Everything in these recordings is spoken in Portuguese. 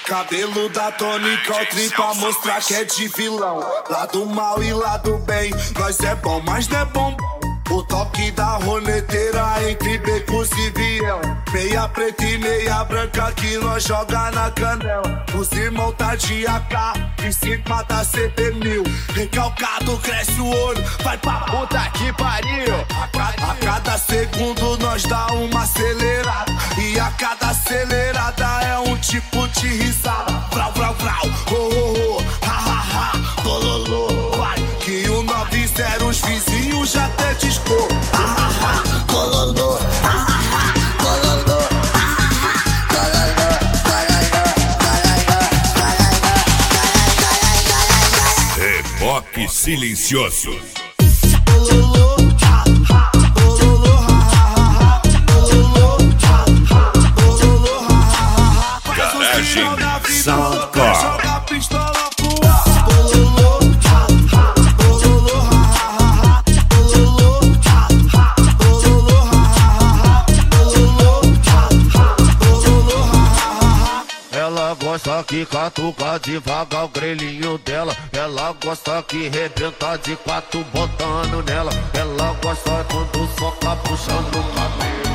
Cabelo da tônica, o trem pra mostrar que é de vilão. Lado mal e lado bem, nós é bom, mas não é bom. O toque da roneteira entre becos e viela. Meia preta e meia branca que nós joga na canela. Os irmãos tá de AK, em cima da CP1000. Recalcado cresce o olho, vai pra puta que pariu. A cada segundo nós dá uma acelerada. E a cada acelerada é um tipo de risada. Vrau, vrau, vrau, oh, oh, oh, ha, ha, ha, bololô. Vai, que o 90 os vizinhos já até discou. Ha, ha, ha, bololô, ha, ha, ha, bololô. Reboque silencioso. Garagem Soundcore. Ela gosta que catuca devagar o grelhinho dela. Ela gosta que rebenta de quatro botando nela. Ela gosta quando soca puxando o cabelo.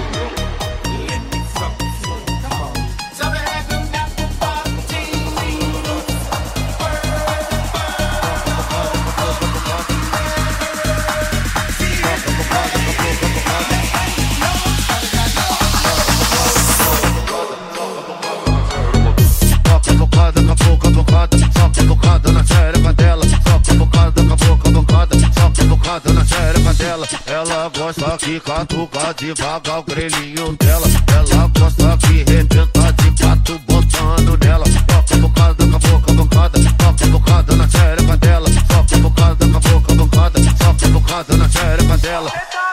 Soca bocada na xereca dela. Soca bocada com a bocada. Soca bocada na xereca dela. Ela gosta que catuca devagar o grelhinho dela. Ela gosta que rebenta de quatro botando nela. Soca bocada com a bocada. Soca bocada na xereca dela. Soca bocada com a bocada. Soca bocada na xereca dela.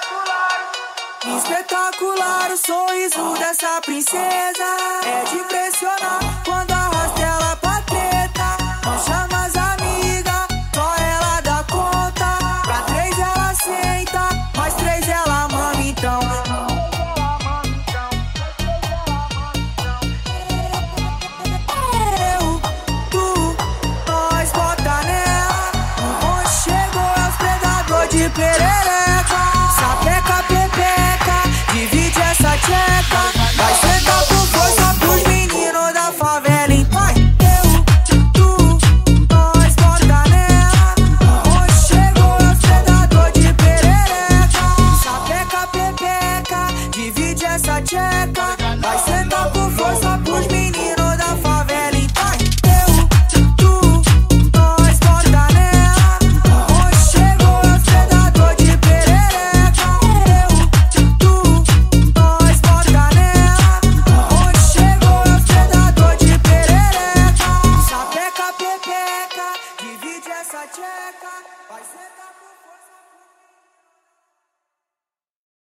Espetacular o sorriso dessa princesa. É de impressionar quando arrasta ela pra treta. Não chama as amigas, só ela dá conta. Pra 3 ela senta, mais 3 ela mama então. Eu, tu, nós bota nela. O bonde chegou, é os predador de perereca. Sapeca, pepeca, divide essa tcheca. Vai sentar com força pros meninos da favela, então. Eu, tu, nós bota nela. Onde chegou é os predador de perereca. Sapeca, pepeca, divide essa tcheca. Vai sentar com força pros meninos da favela, então. Eu, tu, nós bota nela. Onde chegou é os predador de perereca. Eu, tu, nós bota nela. Onde chegou é os predador de perereca. Sapeca, pepeca, divide essa tcheca. Vai sentar com